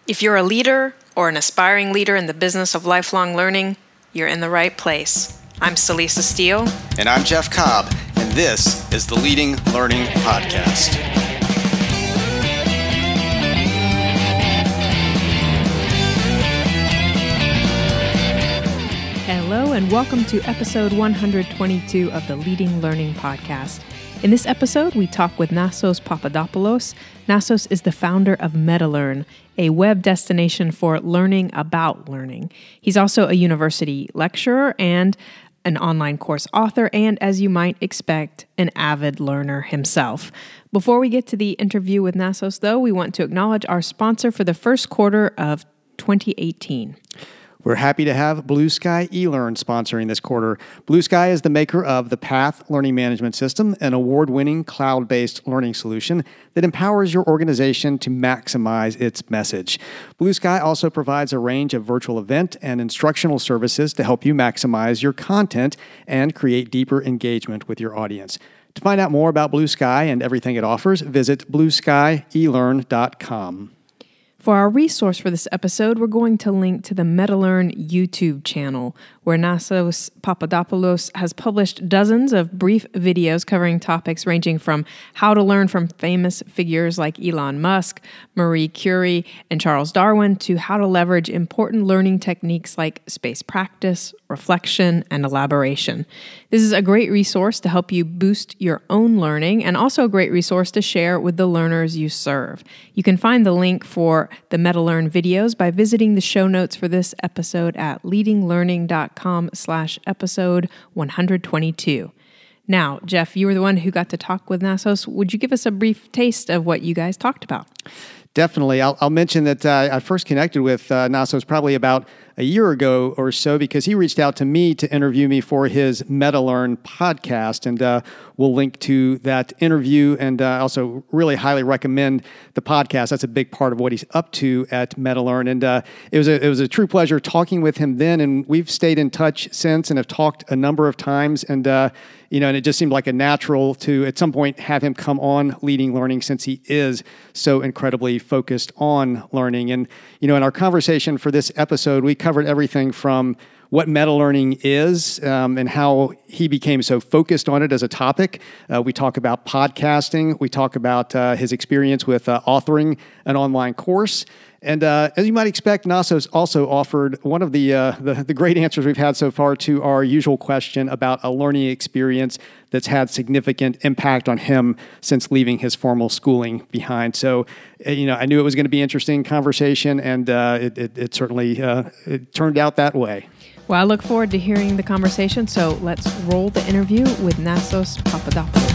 If you're a leader or an aspiring leader in the business of lifelong learning, you're in the right place. I'm Celisa Steele. And I'm Jeff Cobb, and this is the Leading Learning Podcast. Hello, and welcome to episode 122 of the Leading Learning Podcast. In this episode, we talk with Nassos Papadopoulos. Nassos is the founder of MetaLearn, a web destination for learning about learning. He's also a university lecturer and an online course author, and as you might expect, an avid learner himself. Before we get to the interview with Nassos, though, we want to acknowledge our sponsor for the first quarter of 2018. We're happy to have Blue Sky eLearn sponsoring this quarter. Blue Sky is the maker of the Path Learning Management System, an award-winning cloud-based learning solution that empowers your organization to maximize its message. Blue Sky also provides a range of virtual event and instructional services to help you maximize your content and create deeper engagement with your audience. To find out more about Blue Sky and everything it offers, visit blueskyelearn.com. For our resource for this episode, we're going to link to the MetaLearn YouTube channel, where Nassos Papadopoulos has published dozens of brief videos covering topics ranging from how to learn from famous figures like Elon Musk, Marie Curie, and Charles Darwin to how to leverage important learning techniques like space practice, reflection, and elaboration. This is a great resource to help you boost your own learning and also a great resource to share with the learners you serve. You can find the link for the MetaLearn videos by visiting the show notes for this episode at leadinglearning.com/episode 122. Now, Jeff, you were the one who got to talk with Nassos. Would you give us a brief taste of what you guys talked about? Definitely. I'll mention that I first connected with Nassos probably about a year ago or so because he reached out to me to interview me for his MetaLearn podcast, and we'll link to that interview and also really highly recommend the podcast. That's a big part of what he's up to at MetaLearn, and it was a true pleasure talking with him then, and we've stayed in touch since and have talked a number of times, and and it just seemed like a natural to at some point have him come on Leading Learning since he is so incredibly focused on learning. And in our conversation for this episode, we covered everything from what meta-learning is and how he became so focused on it as a topic. We talk about podcasting. We talk about his experience with authoring an online course. And as you might expect, Nassos also offered one of the great answers we've had so far to our usual question about a learning experience that's had significant impact on him since leaving his formal schooling behind. So, I knew it was going to be an interesting conversation, and it certainly it turned out that way. Well, I look forward to hearing the conversation, so let's roll the interview with Nassos Papadopoulos.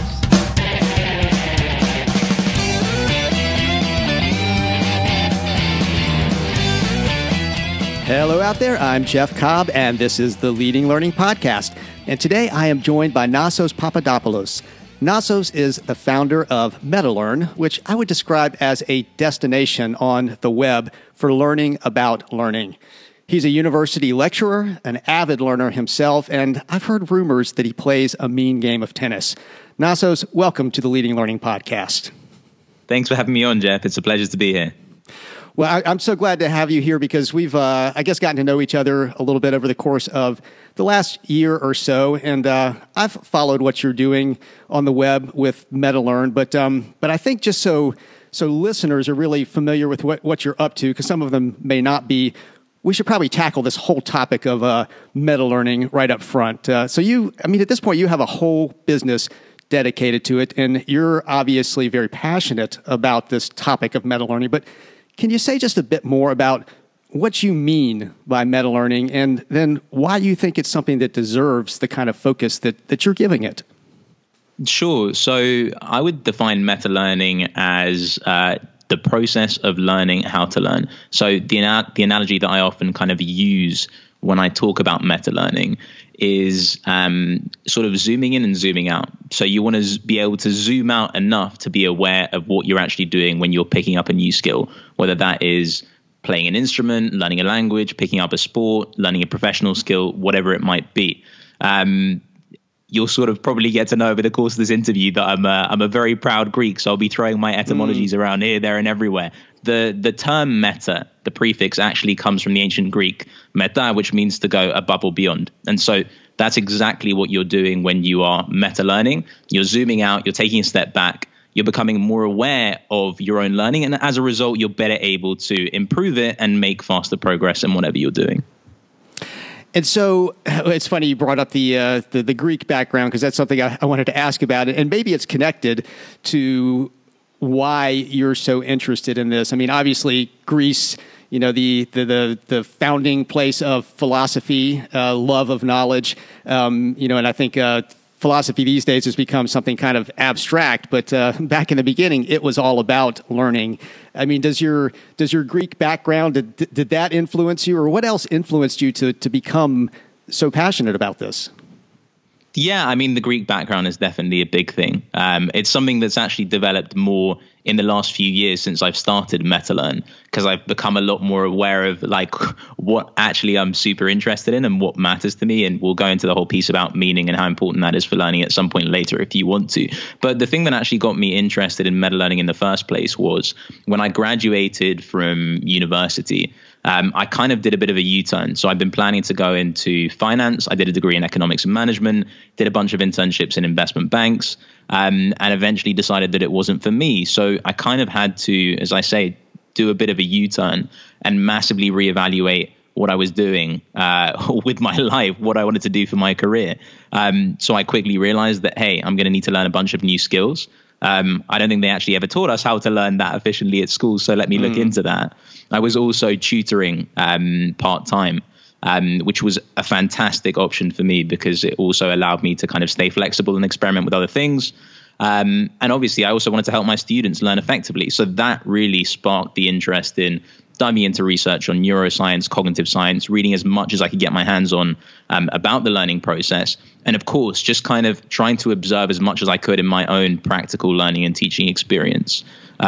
Hello out there, I'm Jeff Cobb, and this is the Leading Learning Podcast. And today I am joined by Nassos Papadopoulos. Nassos is the founder of MetaLearn, which I would describe as a destination on the web for learning about learning. He's a university lecturer, an avid learner himself, and I've heard rumors that he plays a mean game of tennis. Nassos, welcome to the Leading Learning Podcast. Thanks for having me on, Jeff. It's a pleasure to be here. Well, I'm so glad to have you here because we've, gotten to know each other a little bit over the course of the last year or so, and I've followed what you're doing on the web with MetaLearn, but I think just so listeners are really familiar with what you're up to, because some of them may not be, we should probably tackle this whole topic of meta-learning right up front. At this point, you have a whole business dedicated to it, and you're obviously very passionate about this topic of meta-learning, but can you say just a bit more about what you mean by meta-learning and then why you think it's something that deserves the kind of focus that you're giving it? Sure. So I would define meta-learning as the process of learning how to learn. So the analogy that I often kind of use when I talk about meta-learning is sort of zooming in and zooming out. So you want to be able to zoom out enough to be aware of what you're actually doing when you're picking up a new skill, whether that is playing an instrument, learning a language, picking up a sport, learning a professional skill, whatever it might be. you'll sort of probably get to know over the course of this interview that I'm a very proud Greek, so I'll be throwing my etymologies around here, there, and everywhere. The term meta, the prefix, actually comes from the ancient Greek meta, which means to go above or beyond. And so that's exactly what you're doing when you are meta learning. You're zooming out, you're taking a step back, you're becoming more aware of your own learning, and as a result, you're better able to improve it and make faster progress in whatever you're doing. And so it's funny you brought up the Greek background, because that's something I wanted to ask about, and maybe it's connected to why you're so interested in this. I mean, obviously, Greece, you know, the founding place of philosophy, love of knowledge, you know, and I think philosophy these days has become something kind of abstract, but back in the beginning, it was all about learning. I mean, does your Greek background, did that influence you, or what else influenced you to become so passionate about this? Yeah, I mean, the Greek background is definitely a big thing. It's something that's actually developed more in the last few years since I've started MetaLearn, because I've become a lot more aware of like what actually I'm super interested in and what matters to me. And we'll go into the whole piece about meaning and how important that is for learning at some point later if you want to. But the thing that actually got me interested in MetaLearning in the first place was when I graduated from university. I kind of did a bit of a U-turn. So I've been planning to go into finance. I did a degree in economics and management, did a bunch of internships in investment banks, and eventually decided that it wasn't for me. So I kind of had to, as I say, do a bit of a U-turn and massively reevaluate what I was doing with my life, what I wanted to do for my career. So I quickly realized that, hey, I'm going to need to learn a bunch of new skills. I don't think they actually ever taught us how to learn that efficiently at school, so let me look into that. I was also tutoring part-time, which was a fantastic option for me because it also allowed me to kind of stay flexible and experiment with other things. And obviously, I also wanted to help my students learn effectively. So that really sparked the interest in diving into research on neuroscience, cognitive science, reading as much as I could get my hands on about the learning process. And of course, just kind of trying to observe as much as I could in my own practical learning and teaching experience.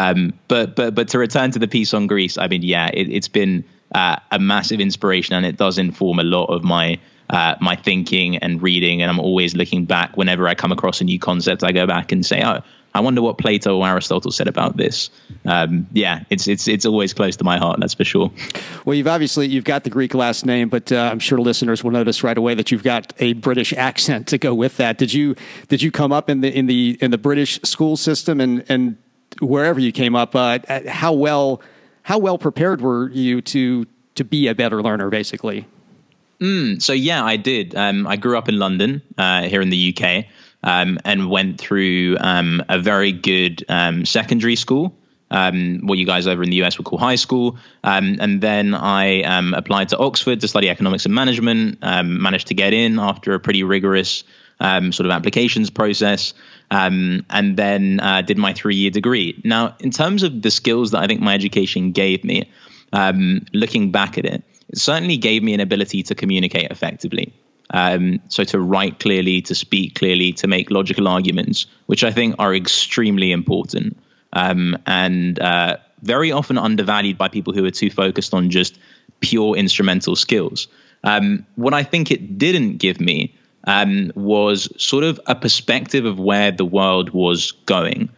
But to return to the piece on Greece, I mean, yeah, it's been a massive inspiration, and it does inform a lot of my thinking and reading. And I'm always looking back whenever I come across a new concept. I go back and say, oh, I wonder what Plato or Aristotle said about this. Yeah, it's always close to my heart, that's for sure. Well, you've got the Greek last name, but I'm sure listeners will notice right away that you've got a British accent to go with that. Did you come up in the British school system, and wherever you came up, how well prepared were you to be a better learner, basically? So yeah, I did. I grew up in London, here in the UK. And went through a very good secondary school, what you guys over in the US would call high school. And then I applied to Oxford to study economics and management, managed to get in after a pretty rigorous sort of applications process, and then did my 3-year degree. Now, in terms of the skills that I think my education gave me, looking back at it certainly gave me an ability to communicate effectively. So to write clearly, to speak clearly, to make logical arguments, which I think are extremely important, and very often undervalued by people who are too focused on just pure instrumental skills. What I think it didn't give me was sort of a perspective of where the world was going.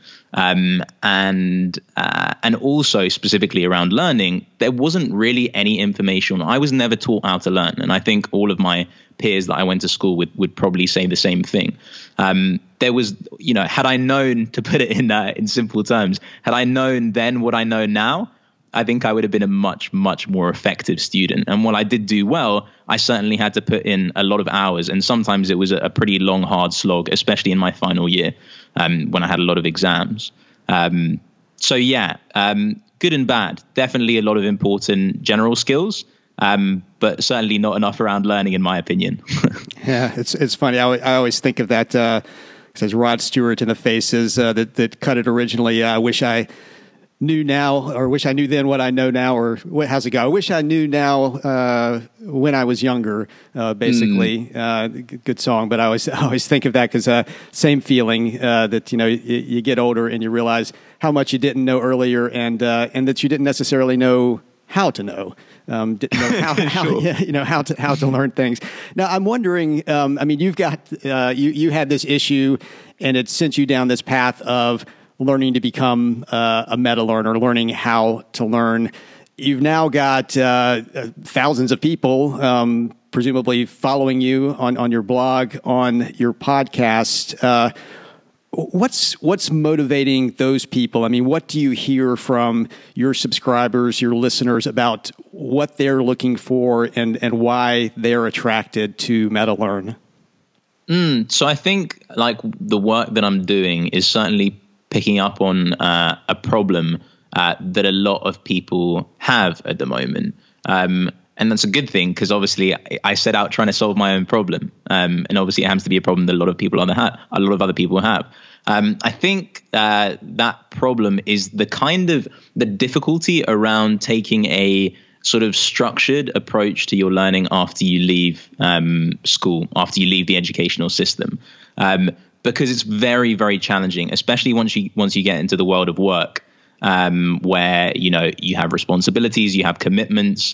And also specifically around learning, there wasn't really any information. I was never taught how to learn. And I think all of my peers that I went to school with would probably say the same thing. There was, had I known, to put it in simple terms, had I known then what I know now, I think I would have been a much, much more effective student. And while I did do well, I certainly had to put in a lot of hours. And sometimes it was a pretty long, hard slog, especially in my final year, when I had a lot of exams. So yeah, good and bad. Definitely a lot of important general skills, but certainly not enough around learning, in my opinion. Yeah, it's funny. I always think of that, says Rod Stewart in The Faces, that cut it originally. I wish I knew now, or wish I knew then what I know now, or how's it go? I wish I knew now when I was younger, basically. Good song, but I always think of that because same feeling that, you get older and you realize how much you didn't know earlier, and that you didn't necessarily know how to know. Didn't know how to learn things. Now I'm wondering. You've got you had this issue, and it sent you down this path of learning to become a meta learner, learning how to learn. You've now got thousands of people, presumably following you on your blog, on your podcast. What's motivating those people? I mean, what do you hear from your subscribers, your listeners about what they're looking for and why they're attracted to MetaLearn? So I think like the work that I'm doing is certainly picking up on a problem that a lot of people have at the moment. And that's a good thing because obviously I set out trying to solve my own problem. And obviously it happens to be a problem that a lot of other people have. I think that problem is the difficulty around taking a sort of structured approach to your learning after you leave school, after you leave the educational system. Because it's very, very challenging, especially once you get into the world of work. Where you have responsibilities, you have commitments,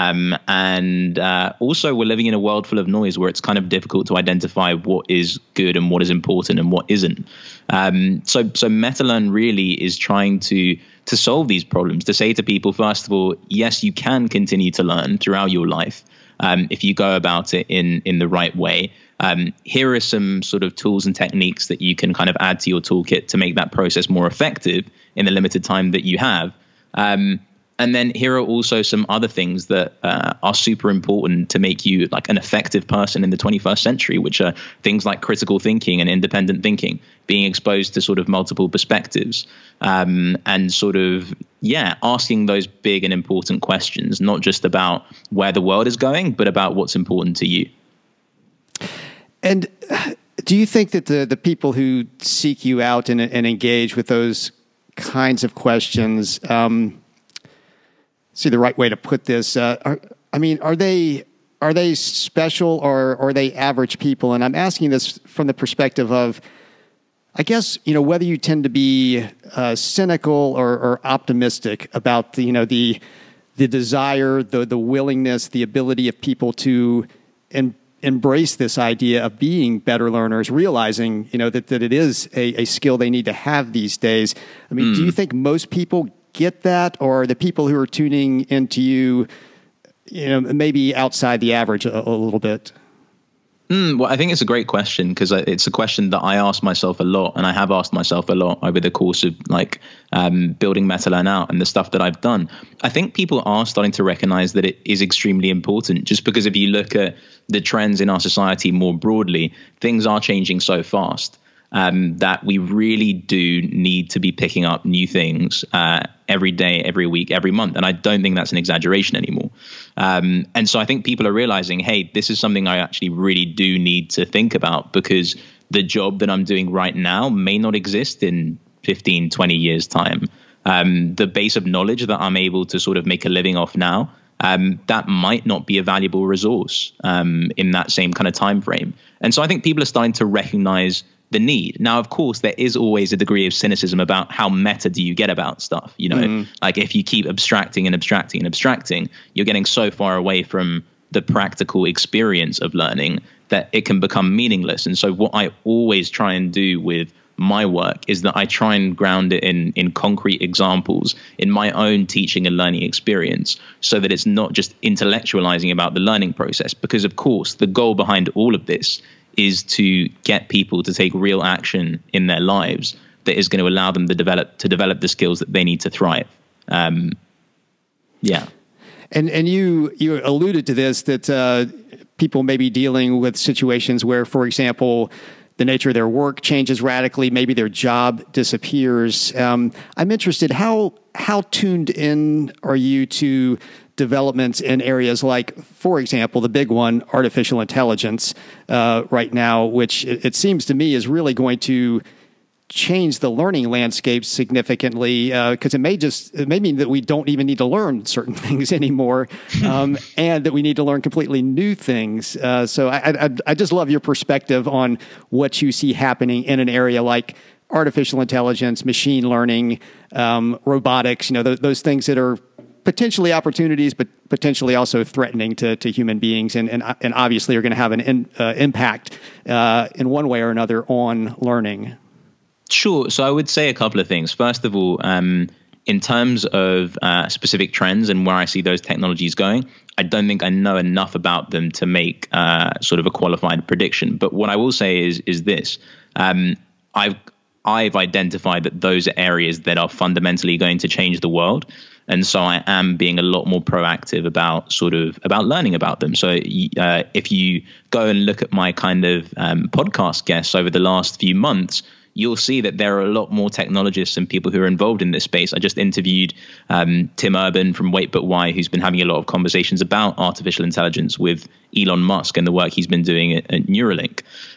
and also we're living in a world full of noise where it's kind of difficult to identify what is good and what is important and what isn't. So MetaLearn really is trying to solve these problems, to say to people, first of all, yes, you can continue to learn throughout your life if you go about it in the right way. Here are some sort of tools and techniques that you can kind of add to your toolkit to make that process more effective in the limited time that you have. And then here are also some other things that are super important to make you like an effective person in the 21st century, which are things like critical thinking and independent thinking, being exposed to sort of multiple perspectives, and sort of, asking those big and important questions, not just about where the world is going, but about what's important to you. And do you think that the people who seek you out and engage with those kinds of questions, see the right way to put this, are they special or are they average people? And I'm asking this from the perspective of, I guess, whether you tend to be cynical or optimistic about the desire, the willingness, the ability of people to embrace this idea of being better learners, realizing, that it is a skill they need to have these days. I mean, do you think most people get that, or the people who are tuning into you, maybe outside the average a little bit? Well, I think it's a great question because it's a question that I ask myself a lot, and I have asked myself a lot over the course of building MetaLearn out and the stuff that I've done. I think people are starting to recognize that it is extremely important, just because if you look at the trends in our society more broadly, things are changing so fast that we really do need to be picking up new things every day, every week, every month. And I don't think that's an exaggeration anymore. And so I think people are realizing, hey, this is something I actually really do need to think about, because the job that I'm doing right now may not exist in 15, 20 years time. The base of knowledge that I'm able to sort of make a living off now, that might not be a valuable resource in that same kind of time frame. And so I think people are starting to recognize the need. Now, of course, there is always a degree of cynicism about how meta do you get about stuff. Like if you keep abstracting and abstracting and abstracting, you're getting so far away from the practical experience of learning that it can become meaningless. And so what I always try and do with my work is that I try and ground it in concrete examples in my own teaching and learning experience, so that it's not just intellectualizing about the learning process. Because, of course, the goal behind all of this is to get people to take real action in their lives that is going to allow them to develop the skills that they need to thrive. And you alluded to this, that people may be dealing with situations where, for example, the nature of their work changes radically, maybe their job disappears. I'm interested, how tuned in are you to developments in areas like, for example, the big one, artificial intelligence, right now, which it seems to me is really going to change the learning landscape significantly, because it may mean that we don't even need to learn certain things anymore, and that we need to learn completely new things. So I just love your perspective on what you see happening in an area like artificial intelligence, machine learning, robotics, those things that are potentially opportunities, but potentially also threatening to human beings, and obviously are going to have an impact in one way or another on learning. Sure. So I would say a couple of things. First of all, in terms of specific trends and where I see those technologies going, I don't think I know enough about them to make sort of a qualified prediction. But what I will say is this. I've identified that those are areas that are fundamentally going to change the world. And so I am being a lot more proactive about learning about them. So if you go and look at my kind of podcast guests over the last few months, you'll see that there are a lot more technologists and people who are involved in this space. I just interviewed Tim Urban from Wait But Why, who's been having a lot of conversations about artificial intelligence with Elon Musk and the work he's been doing at Neuralink.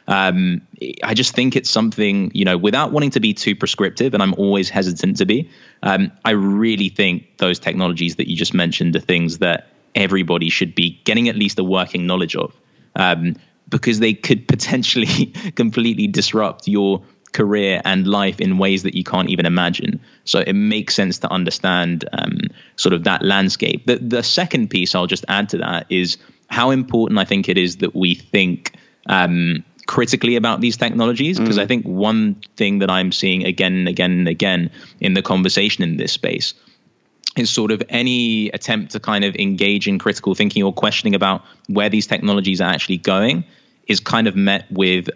I just think it's something, without wanting to be too prescriptive, and I'm always hesitant to be, I really think those technologies that you just mentioned are things that everybody should be getting at least a working knowledge of, because they could potentially completely disrupt your career and life in ways that you can't even imagine. So it makes sense to understand sort of that landscape. The second piece I'll just add to that is how important I think it is that we think critically about these technologies, because I think one thing that I'm seeing again and again and again in the conversation in this space is sort of any attempt to kind of engage in critical thinking or questioning about where these technologies are actually going is kind of met with,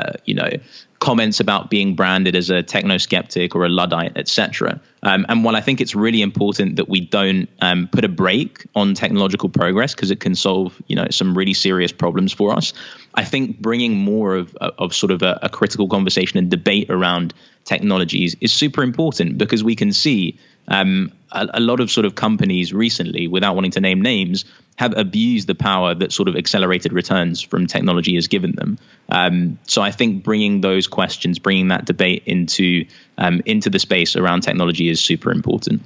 comments about being branded as a techno-skeptic or a Luddite, etc. And while I think it's really important that we don't put a brake on technological progress because it can solve, some really serious problems for us, I think bringing more of sort of a critical conversation and debate around technologies is super important, because we can see a lot of sort of companies recently, without wanting to name names, have abused the power that sort of accelerated returns from technology has given them. So I think bringing those questions, bringing that debate into the space around technology is super important.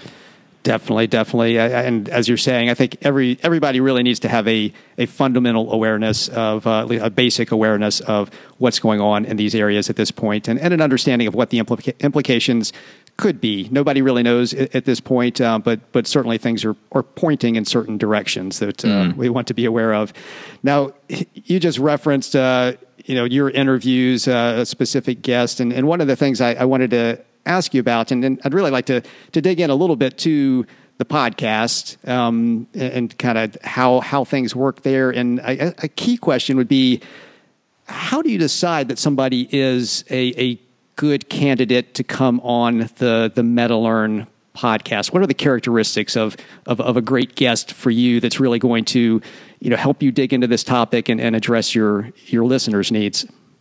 Definitely. And as you're saying, I think everybody really needs to have a fundamental awareness of a basic awareness of what's going on in these areas at this point, and an understanding of what the implications could be. Nobody really knows at this point, but certainly things are pointing in certain directions that we want to be aware of. Now, you just referenced your interviews, a specific guest, and one of the things I wanted to ask you about, and I'd really like to dig in a little bit to the podcast and kind of how things work there. And a key question would be, how do you decide that somebody is a good candidate to come on the MetaLearn podcast? What are the characteristics of a great guest for you that's really going to help you dig into this topic and address your listeners' needs?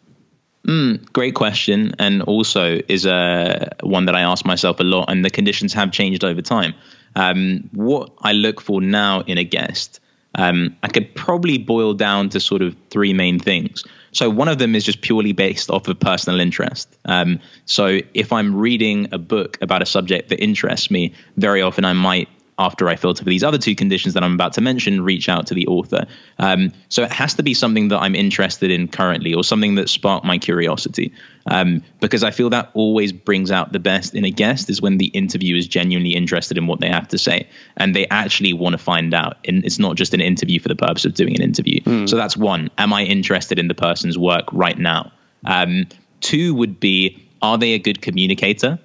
Great question, and also is one that I ask myself a lot, and the conditions have changed over time. What I look for now in a guest, I could probably boil down to sort of three main things. So one of them is just purely based off of personal interest. So if I'm reading a book about a subject that interests me, very often I might, after I filter for these other two conditions that I'm about to mention, reach out to the author. So it has to be something that I'm interested in currently, or something that sparked my curiosity. Because I feel that always brings out the best in a guest, is when the interviewer is genuinely interested in what they have to say, and they actually want to find out. And it's not just an interview for the purpose of doing an interview. So that's one. Am I interested in the person's work right now? Two would be, are they a good communicator?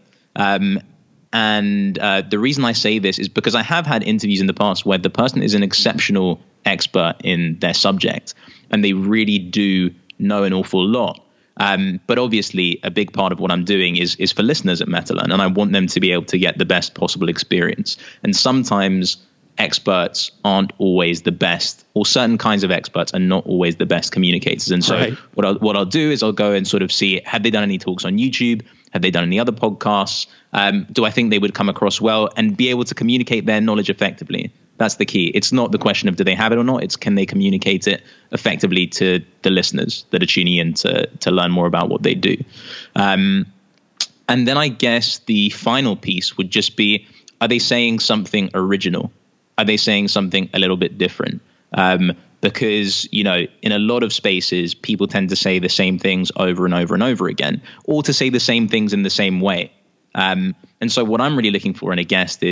And the reason I say this is because I have had interviews in the past where the person is an exceptional expert in their subject and they really do know an awful lot. But obviously, a big part of what I'm doing is for listeners at MetaLearn, and I want them to be able to get the best possible experience. And sometimes experts aren't always the best, or certain kinds of experts are not always the best communicators. And so right. what I'll do is I'll go and sort of see, have they done any talks on YouTube? Have they done any other podcasts? Do I think they would come across well and be able to communicate their knowledge effectively? That's the key. It's not the question of do they have it or not. It's can they communicate it effectively to the listeners that are tuning in to learn more about what they do. And then I guess the final piece would just be, are they saying something original? Are they saying something a little bit different? Because, in a lot of spaces, people tend to say the same things over and over and over again, or to say the same things in the same way. And so what I'm really looking for in a guest is,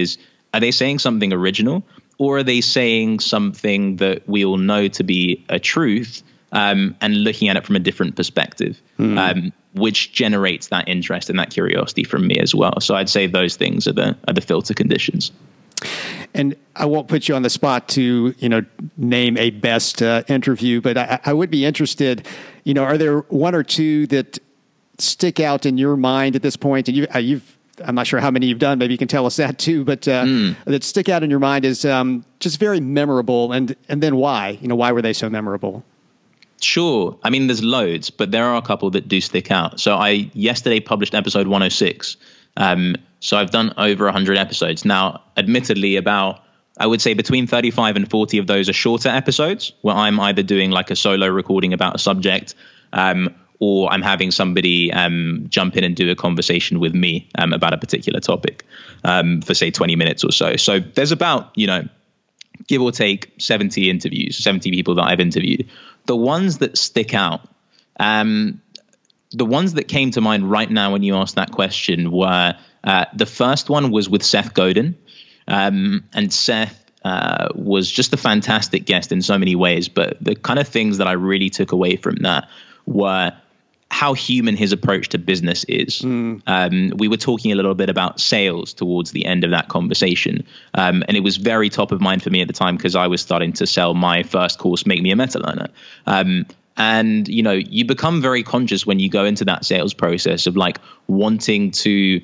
are they saying something original, or are they saying something that we all know to be a truth, and looking at it from a different perspective, which generates that interest and that curiosity from me as well. So I'd say those things are the filter conditions. And I won't put you on the spot to, name a best interview, but I would be interested, are there one or two that stick out in your mind at this point? And I'm not sure how many you've done. Maybe you can tell us that too, but that stick out in your mind is just very memorable. And then why? Why were they so memorable? Sure. I mean, there's loads, but there are a couple that do stick out. So I yesterday published episode 106. So I've done over 100 episodes. Now, admittedly, I would say between 35 and 40 of those are shorter episodes where I'm either doing like a solo recording about a subject, or I'm having somebody jump in and do a conversation with me about a particular topic for, say, 20 minutes or so. So there's about, give or take 70 people that I've interviewed. The ones that stick out, the ones that came to mind right now when you asked that question were, the first one was with Seth Godin. And Seth was just a fantastic guest in so many ways. But the kind of things that I really took away from that were how human his approach to business is. We were talking a little bit about sales towards the end of that conversation. And it was very top of mind for me at the time because I was starting to sell my first course, Make Me a Meta Learner. And, you become very conscious when you go into that sales process of like wanting to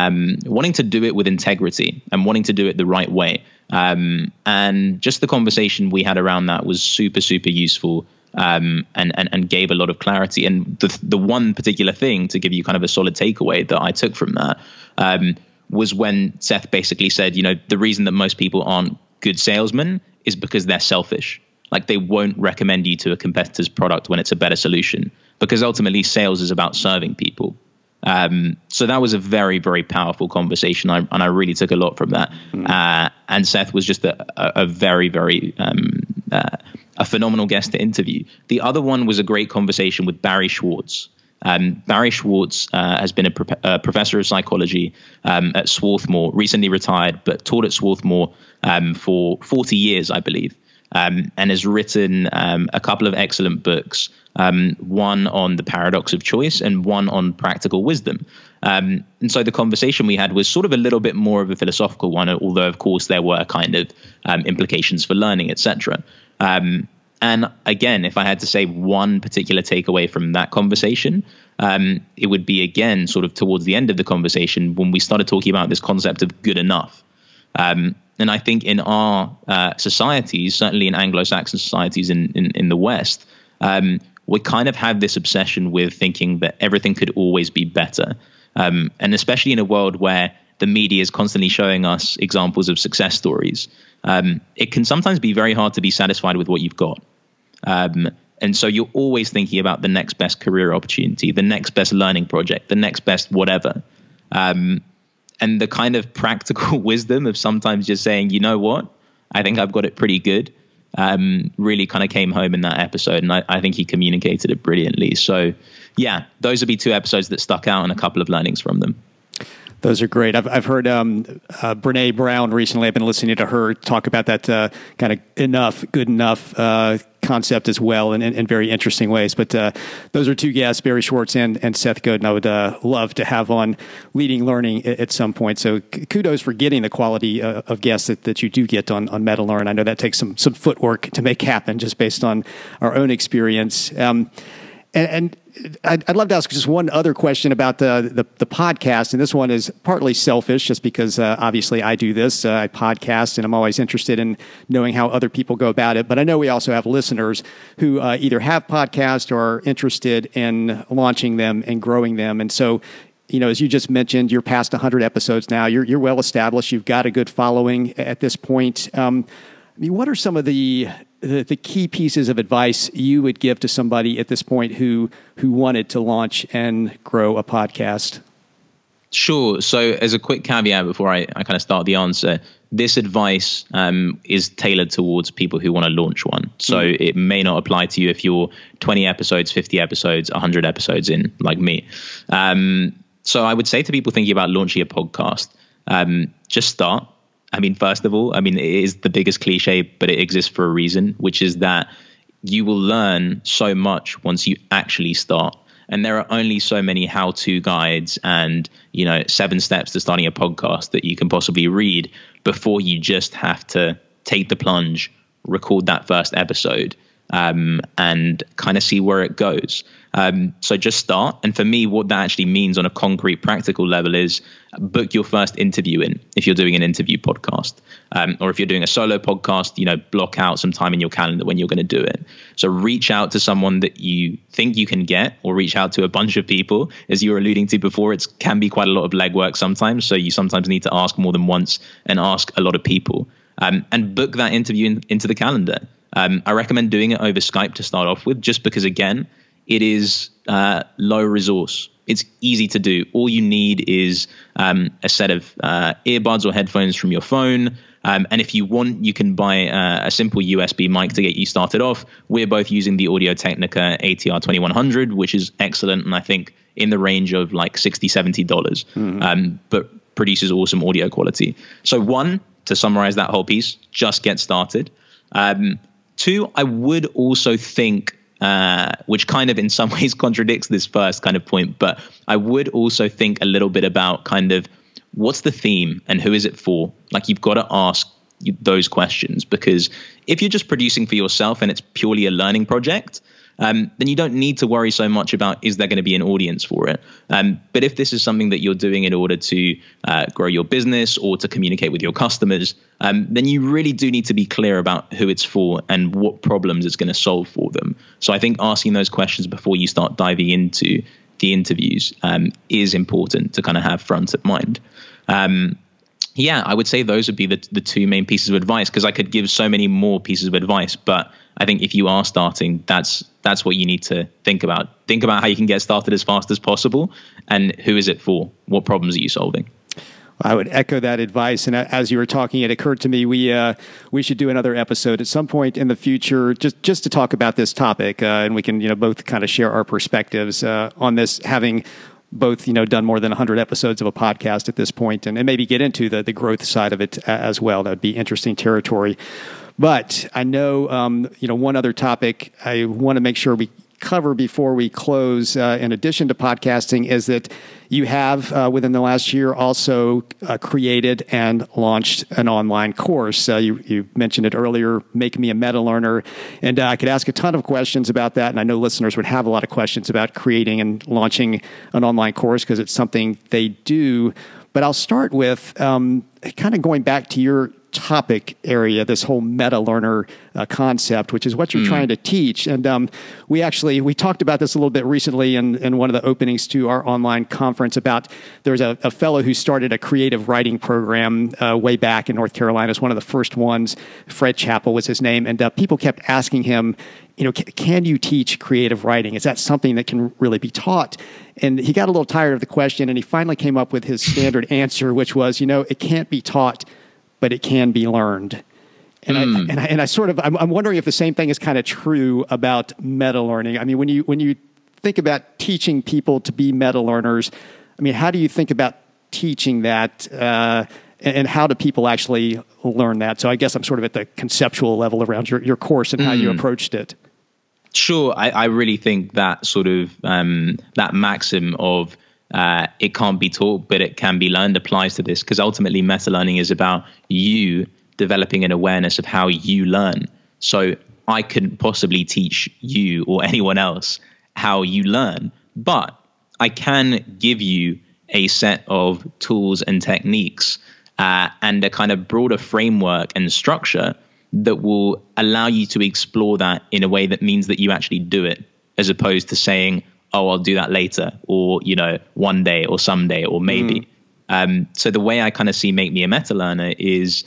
do it with integrity and wanting to do it the right way. And just the conversation we had around that was super, super useful. And gave a lot of clarity. And the one particular thing to give you kind of a solid takeaway that I took from that was when Seth basically said, the reason that most people aren't good salesmen is because they're selfish. Like they won't recommend you to a competitor's product when it's a better solution, because ultimately sales is about serving people. So that was a very, very powerful conversation. And I really took a lot from that. And Seth was just a very, very, a phenomenal guest to interview. The other one was a great conversation with Barry Schwartz. Barry Schwartz has been a professor of psychology at Swarthmore, recently retired, but taught at Swarthmore for 40 years, I believe, and has written a couple of excellent books, one on the paradox of choice and one on practical wisdom. And so the conversation we had was sort of a little bit more of a philosophical one, although, of course, there were kind of implications for learning, etc. And again, if I had to say one particular takeaway from that conversation, it would be, again, sort of towards the end of the conversation when we started talking about this concept of good enough. And I think in our societies, certainly in Anglo-Saxon societies in the West, we kind of have this obsession with thinking that everything could always be better. And especially in a world where the media is constantly showing us examples of success stories, it can sometimes be very hard to be satisfied with what you've got. And so you're always thinking about the next best career opportunity, the next best learning project, the next best whatever. And the kind of practical wisdom of sometimes just saying, you know what, I think I've got it pretty good, really kind of came home in that episode. And I think he communicated it brilliantly. So yeah, those would be two episodes that stuck out and a couple of learnings from them. Those are great. I've heard Brene Brown recently. I've been listening to her talk about that kind of good enough concept as well in very interesting ways. But those are two guests, Barry Schwartz and Seth Godin, I would love to have on Leading Learning at some point. So kudos for getting the quality of guests that you do get on MetaLearn. I know that takes some footwork to make happen just based on our own experience. And I'd love to ask just one other question about the podcast, and this one is partly selfish, just because obviously I do this. I podcast, and I'm always interested in knowing how other people go about it. But I know we also have listeners who either have podcasts or are interested in launching them and growing them. And so, as you just mentioned, you're past 100 episodes now. You're well established. You've got a good following at this point. What are some of the key pieces of advice you would give to somebody at this point who wanted to launch and grow a podcast? Sure. So as a quick caveat before I kind of start the answer, this advice is tailored towards people who want to launch one. So it may not apply to you if you're 20 episodes, 50 episodes, 100 episodes in, like me. So I would say to people thinking about launching a podcast, just start. I mean, first of all, I mean, it is the biggest cliche, but it exists for a reason, which is that you will learn so much once you actually start. And there are only so many how-to guides and, 7 steps to starting a podcast that you can possibly read before you just have to take the plunge, record that first episode, and kind of see where it goes. So just start. And for me, what that actually means on a concrete, practical level is book your first interview in, if you're doing an interview podcast, or if you're doing a solo podcast, block out some time in your calendar when you're going to do it. So reach out to someone that you think you can get, or reach out to a bunch of people. As you were alluding to before, it can be quite a lot of legwork sometimes. So you sometimes need to ask more than once and ask a lot of people, and book that interview into the calendar. I recommend doing it over Skype to start off with, just because, again, it is low resource. It's easy to do. All you need is a set of earbuds or headphones from your phone. And if you want, you can buy a simple USB mic to get you started off. We're both using the Audio-Technica ATR 2100, which is excellent, and I think in the range of like $60, $70, but produces awesome audio quality. So 1, to summarize that whole piece, just get started. 2, I would also think, which kind of in some ways contradicts this first kind of point, but I would also think a little bit about kind of what's the theme and who is it for? Like, you've got to ask those questions, because if you're just producing for yourself and it's purely a learning project, then you don't need to worry so much about, is there going to be an audience for it? But if this is something that you're doing in order to grow your business or to communicate with your customers, then you really do need to be clear about who it's for and what problems it's going to solve for them. So I think asking those questions before you start diving into the interviews is important to kind of have front of mind. I would say those would be the 2 main pieces of advice, because I could give so many more pieces of advice, but I think if you are starting, that's what you need to think about. Think about how you can get started as fast as possible, and who is it for? What problems are you solving? I would echo that advice. And as you were talking, it occurred to me we should do another episode at some point in the future just to talk about this topic, and we can both kind of share our perspectives on this, having both done more than 100 episodes of a podcast at this point, and maybe get into the growth side of it as well. That would be interesting territory. But I know one other topic I want to make sure we cover before we close, in addition to podcasting, is that you have, within the last year, also created and launched an online course. You mentioned it earlier, Make Me a Meta Learner, and I could ask a ton of questions about that, and I know listeners would have a lot of questions about creating and launching an online course, because it's something they do. But I'll start with kind of going back to your topic area, this whole meta learner concept, which is what you're trying to teach. And we talked about this a little bit recently in one of the openings to our online conference. About there's a fellow who started a creative writing program way back in North Carolina. It's one of the first ones. Fred Chappell was his name, and people kept asking him, can you teach creative writing? Is that something that can really be taught? And he got a little tired of the question, and he finally came up with his standard answer, which was, it can't be taught, but it can be learned. And I'm wondering if the same thing is kind of true about meta learning. I mean, when you think about teaching people to be meta learners, I mean, how do you think about teaching that, and how do people actually learn that? So I guess I'm sort of at the conceptual level around your course and how you approached it. Sure. I really think that sort of that maxim of it can't be taught, but it can be learned applies to this, because ultimately meta learning is about you developing an awareness of how you learn. So I couldn't possibly teach you or anyone else how you learn, but I can give you a set of tools and techniques and a kind of broader framework and structure that will allow you to explore that in a way that means that you actually do it, as opposed to saying, oh, I'll do that later, or, one day or someday or maybe. So the way I kind of see Make Me a Meta Learner is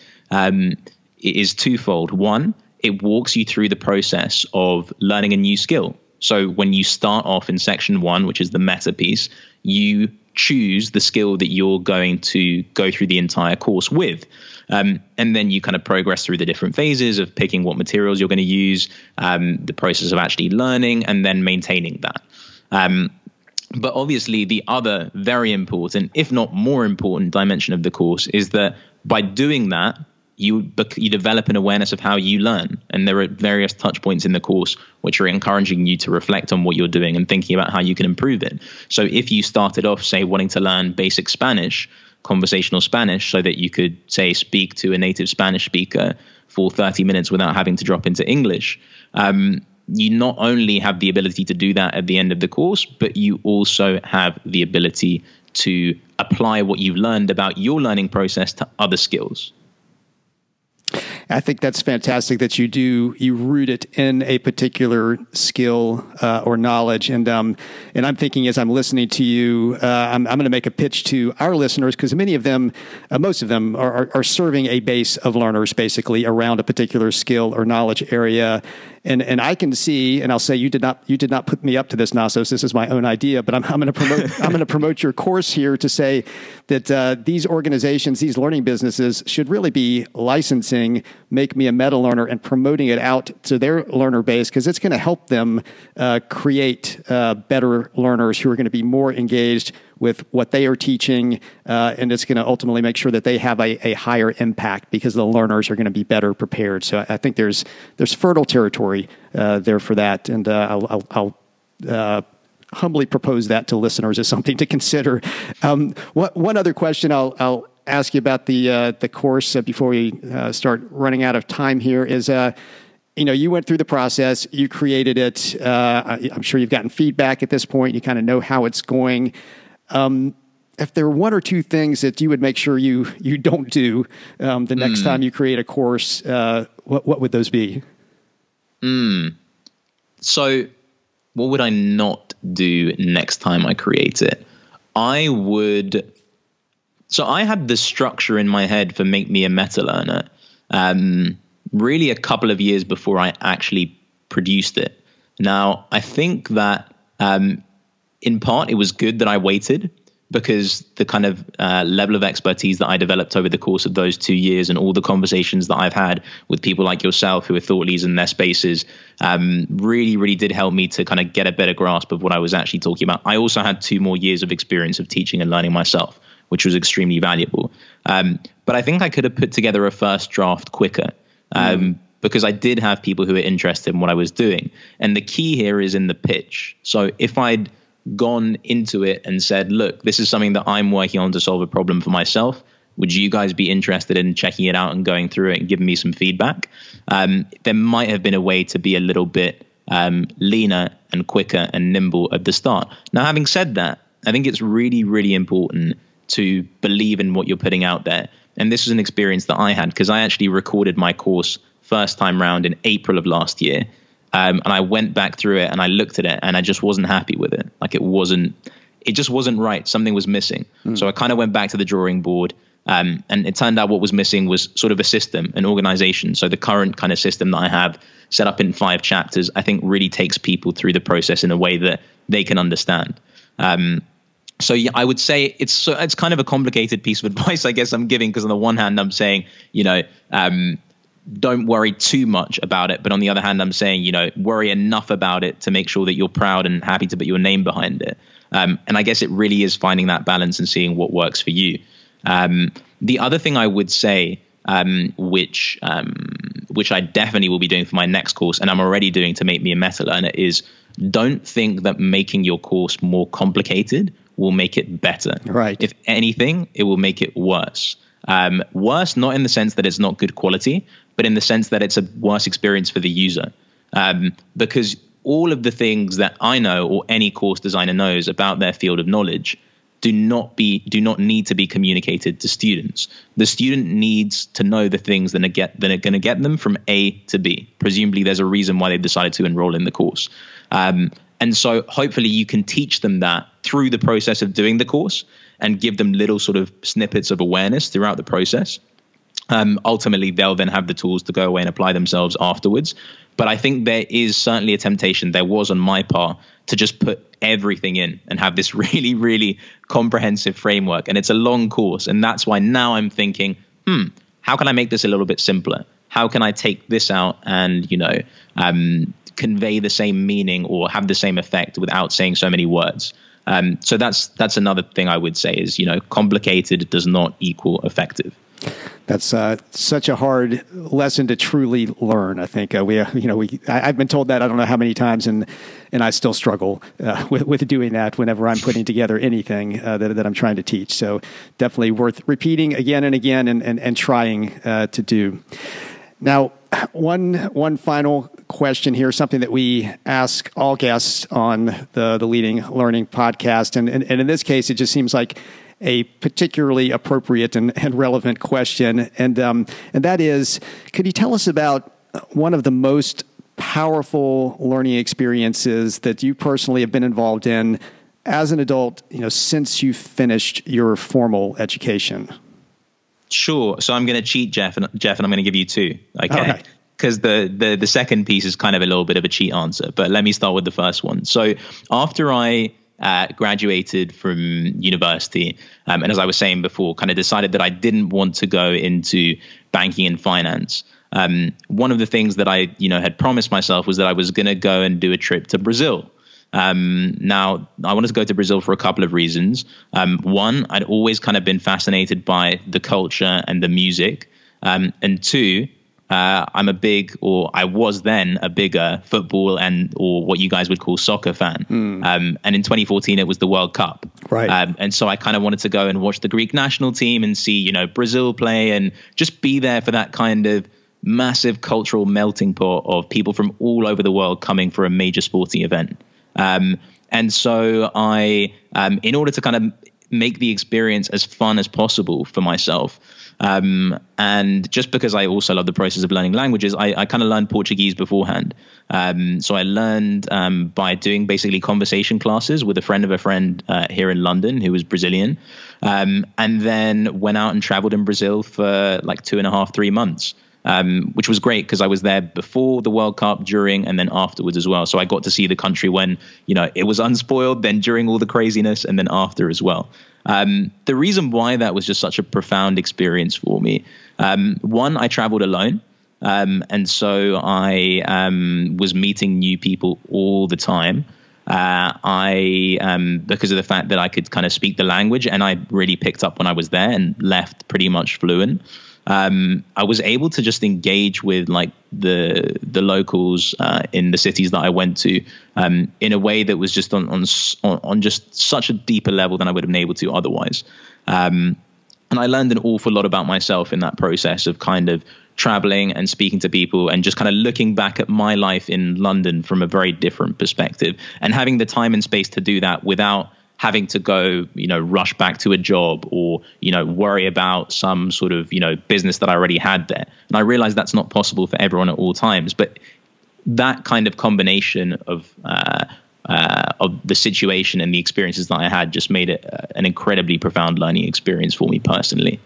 twofold. One, it walks you through the process of learning a new skill. So when you start off in section 1, which is the meta piece, you choose the skill that you're going to go through the entire course with. And then you kind of progress through the different phases of picking what materials you're going to use, the process of actually learning, and then maintaining that. But obviously the other very important, if not more important dimension of the course is that By doing that, you develop an awareness of how you learn. And there are various touch points in the course which are encouraging you to reflect on what you're doing and thinking about how you can improve it. So if you started off, say, wanting to learn basic Spanish, conversational Spanish, so that you could, say, speak to a native Spanish speaker for 30 minutes without having to drop into English, you not only have the ability to do that at the end of the course, but you also have the ability to apply what you've learned about your learning process to other skills. I think that's fantastic that you root it in a particular skill or knowledge. And I'm thinking as I'm listening to you, I'm going to make a pitch to our listeners, because many of them, most of them are serving a base of learners basically around a particular skill or knowledge area. And I can see, and I'll say you did not put me up to this, Nasos. This is my own idea, but I'm going to promote your course here to say that these organizations, these learning businesses, should really be licensing Make Me a Meta Learner and promoting it out to their learner base, because it's going to help them create better learners who are going to be more engaged with what they are teaching, and it's going to ultimately make sure that they have a higher impact because the learners are going to be better prepared. So I think there's fertile territory there for that, and I'll humbly propose that to listeners as something to consider. One other question I'll ask you about the course before we start running out of time here is. You went through the process, you created it. I'm sure you've gotten feedback at this point. You kind of know how it's going. If there are one or two things that you would make sure you don't do the next time you create a course, what would those be? So what would I not do next time I create it? So I had the structure in my head for Make Me a Meta Learner really a couple of years before I actually produced it. Now, I think that in part, it was good that I waited, because the kind of level of expertise that I developed over the course of those 2 years and all the conversations that I've had with people like yourself who are thought leaders in their spaces really, really did help me to kind of get a better grasp of what I was actually talking about. I also had 2 more years of experience of teaching and learning myself, which was extremely valuable. But I think I could have put together a first draft quicker because I did have people who were interested in what I was doing. And the key here is in the pitch. So if I'd gone into it and said, look, this is something that I'm working on to solve a problem for myself, would you guys be interested in checking it out and going through it and giving me some feedback? There might have been a way to be a little bit leaner and quicker and nimble at the start. Now, having said that, I think it's really, really important to believe in what you're putting out there. And this is an experience that I had, because I actually recorded my course first time round in April of last year. And I went back through it and I looked at it and I just wasn't happy with it. Like it just wasn't right. Something was missing. So I kind of went back to the drawing board. And it turned out what was missing was sort of a system, an organization. So the current kind of system that I have set up in 5 chapters, I think really takes people through the process in a way that they can understand. So yeah, I would say it's kind of a complicated piece of advice, I guess I'm giving, because on the one hand, I'm saying, don't worry too much about it. But on the other hand, I'm saying, worry enough about it to make sure that you're proud and happy to put your name behind it. And I guess it really is finding that balance and seeing what works for you. The other thing I would say, which I definitely will be doing for my next course, and I'm already doing to Make Me a Meta Learner, is don't think that making your course more complicated will make it better. Right. If anything, it will make it worse. Worse, not in the sense that it's not good quality, but in the sense that it's a worse experience for the user. Because all of the things that I know or any course designer knows about their field of knowledge do not need to be communicated to students. The student needs to know the things that are going to get them from A to B. Presumably there's a reason why they've decided to enroll in the course. And so hopefully you can teach them that through the process of doing the course and give them little sort of snippets of awareness throughout the process. Ultimately, they'll then have the tools to go away and apply themselves afterwards. But I think there is certainly a temptation, there was on my part, to just put everything in and have this really, really comprehensive framework. And it's a long course. And that's why now I'm thinking, how can I make this a little bit simpler? How can I take this out and, convey the same meaning or have the same effect without saying so many words? So that's another thing I would say is, complicated does not equal effective. That's such a hard lesson to truly learn. I think I've been told that I don't know how many times, and I still struggle with doing that whenever I'm putting together anything that I'm trying to teach. So definitely worth repeating again and again and trying to do. Now, one final question here, something that we ask all guests on the Leading Learning podcast, and in this case, it just seems like a particularly appropriate and relevant question, and that is, could you tell us about one of the most powerful learning experiences that you personally have been involved in as an adult, since you finished your formal education? Sure. So I'm going to cheat, Jeff, and I'm going to give you two. Okay. Because the second piece is kind of a little bit of a cheat answer, but let me start with the first one. So after I graduated from university, and as I was saying before, kind of decided that I didn't want to go into banking and finance. One of the things that I, had promised myself was that I was going to go and do a trip to Brazil. Now, I wanted to go to Brazil for a couple of reasons. One, I'd always kind of been fascinated by the culture and the music. And two, I was then a bigger football or what you guys would call soccer fan. And in 2014, it was the World Cup. Right. And so I kind of wanted to go and watch the Greek national team and see, Brazil play and just be there for that kind of massive cultural melting pot of people from all over the world coming for a major sporting event. And so I, in order to kind of make the experience as fun as possible for myself, and just because I also love the process of learning languages, I kind of learned Portuguese beforehand. So I learned by doing basically conversation classes with a friend of a friend here in London who was Brazilian, and then went out and traveled in Brazil for like 2.5, 3 months. Which was great because I was there before the World Cup, during, and then afterwards as well. So I got to see the country when, it was unspoiled, then during all the craziness, and then after as well. The reason why that was just such a profound experience for me, one, I traveled alone. And so I was meeting new people all the time. Because of the fact that I could kind of speak the language, and I really picked up when I was there and left pretty much fluent. I was able to just engage with like the locals in the cities that I went to in a way that was just on just such a deeper level than I would have been able to otherwise. And I learned an awful lot about myself in that process of kind of traveling and speaking to people and just kind of looking back at my life in London from a very different perspective, and having the time and space to do that without having to go, rush back to a job or, worry about some sort of, business that I already had there. And I realized that's not possible for everyone at all times. But that kind of combination of the situation and the experiences that I had just made it an incredibly profound learning experience for me personally.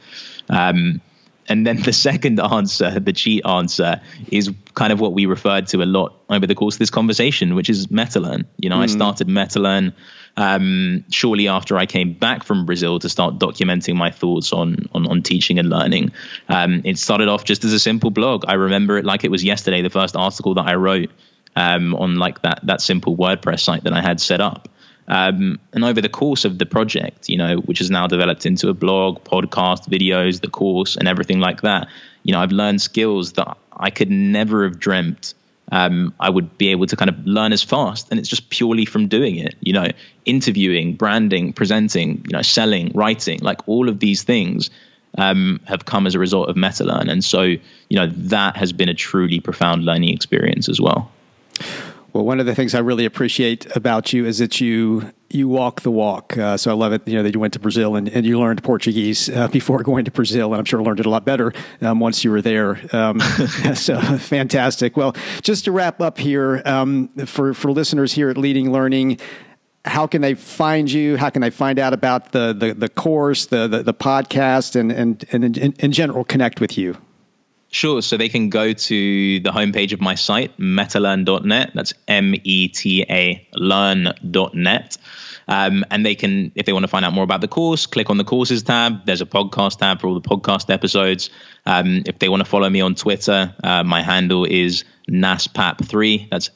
And then the second answer, the cheat answer, is kind of what we referred to a lot over the course of this conversation, which is MetaLearn. I started MetaLearn shortly after I came back from Brazil to start documenting my thoughts on teaching and learning. It started off just as a simple blog. I remember it like it was yesterday, the first article that I wrote on like that simple WordPress site that I had set up. And over the course of the project, which has now developed into a blog, podcast, videos, the course, and everything like that, I've learned skills that I could never have dreamt I would be able to kind of learn as fast. And it's just purely from doing it, interviewing, branding, presenting, selling, writing, like all of these things have come as a result of MetaLearn. And so, that has been a truly profound learning experience as well. Well, one of the things I really appreciate about you is that you walk the walk. So I love it, that you went to Brazil and you learned Portuguese before going to Brazil, and I'm sure learned it a lot better once you were there. So fantastic. Well, just to wrap up here, for listeners here at Leading Learning, how can they find you? How can they find out about the course, the podcast, and in general connect with you? Sure. So they can go to the homepage of my site, metalearn.net. That's META learn.net. And they can, if they want to find out more about the course, click on the courses tab. There's a podcast tab for all the podcast episodes. If they want to follow me on Twitter, my handle is NASPAP3. That's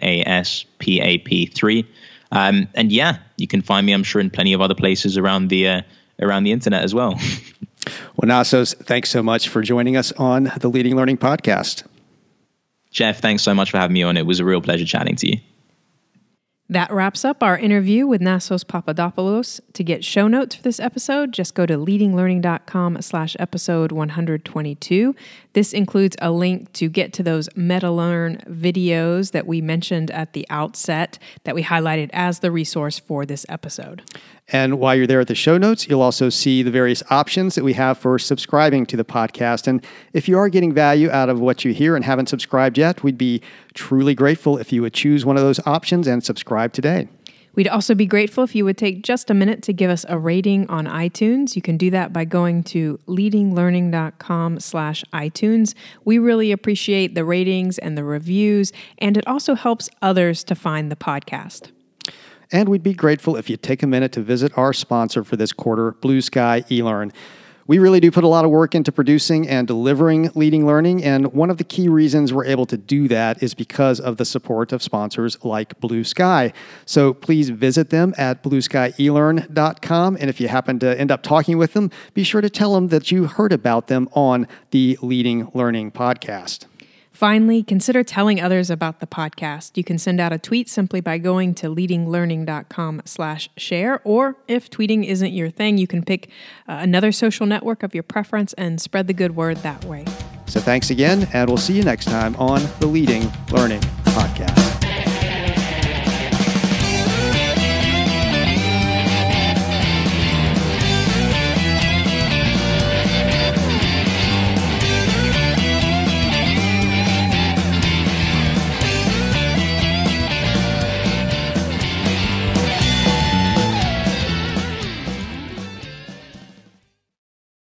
NASPAP3. And yeah, you can find me, I'm sure, in plenty of other places around the internet as well. Well, Nasos, thanks so much for joining us on the Leading Learning Podcast. Jeff, thanks so much for having me on. It was a real pleasure chatting to you. That wraps up our interview with Nasos Papadopoulos. To get show notes for this episode, just go to leadinglearning.com/episode 122. This includes a link to get to those MetaLearn videos that we mentioned at the outset that we highlighted as the resource for this episode. And while you're there at the show notes, you'll also see the various options that we have for subscribing to the podcast. And if you are getting value out of what you hear and haven't subscribed yet, we'd be truly grateful if you would choose one of those options and subscribe today. We'd also be grateful if you would take just a minute to give us a rating on iTunes. You can do that by going to leadinglearning.com/iTunes. We really appreciate the ratings and the reviews, and it also helps others to find the podcast. And we'd be grateful if you take a minute to visit our sponsor for this quarter, Blue Sky eLearn. We really do put a lot of work into producing and delivering Leading Learning, and one of the key reasons we're able to do that is because of the support of sponsors like Blue Sky. So please visit them at blueskyelearn.com, and if you happen to end up talking with them, be sure to tell them that you heard about them on the Leading Learning podcast. Finally, consider telling others about the podcast. You can send out a tweet simply by going to leadinglearning.com/share, or if tweeting isn't your thing, you can pick another social network of your preference and spread the good word that way. So thanks again, and we'll see you next time on the Leading Learning